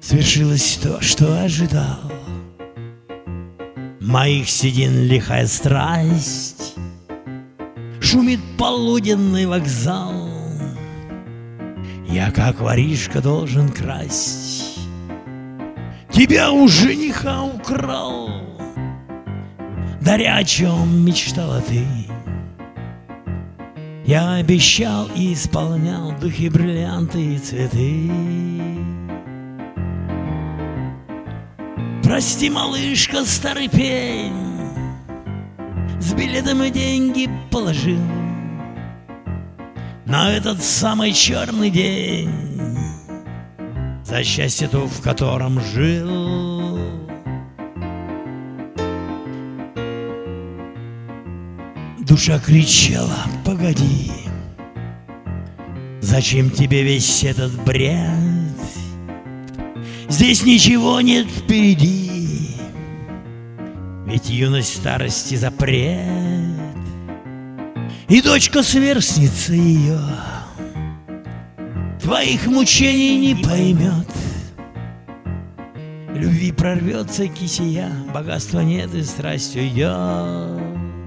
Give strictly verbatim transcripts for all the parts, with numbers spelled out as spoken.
Свершилось то, что ожидал. Моих седин лихая страсть, шумит полуденный вокзал. Я, как воришка, должен красть. Тебя у жениха украл, даря, о чем мечтала ты. Я обещал и исполнял духи, бриллианты и цветы. Прости, малышка, старый пень, с билетом и деньги положил на этот самый черный день, за счастье то, в котором жил. Душа кричала: погоди, зачем тебе весь этот бред? Здесь ничего нет впереди, ведь юность старости запрет. И дочка сверстница ее твоих мучений не поймет. Любви прорвется кисия, богатства нет и страсть уйдет.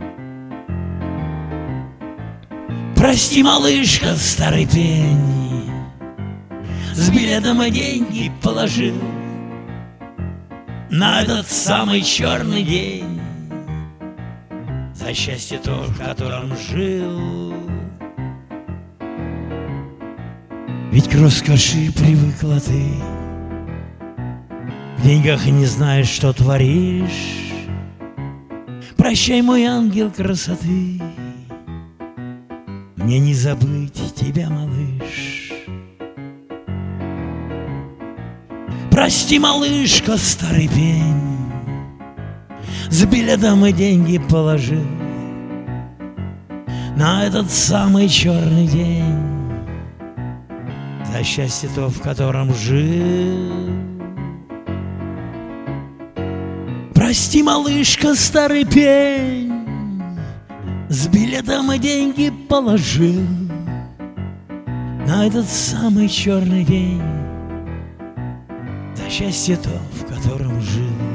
Прости, малышка, старый пень, с билетом и деньги положил на этот самый черный день, за счастье то, в котором жил. Ведь к роскоши привыкла ты, в деньгах не знаешь, что творишь. Прощай, мой ангел красоты, мне не забыть тебя, малыш. Прости, малышка, старый пень, с билетом и деньги положил на этот самый черный день, за счастье то, в котором жил. Прости, малышка, старый пень, с билетом и деньги положил на этот самый черный день, за счастье то, в котором жил.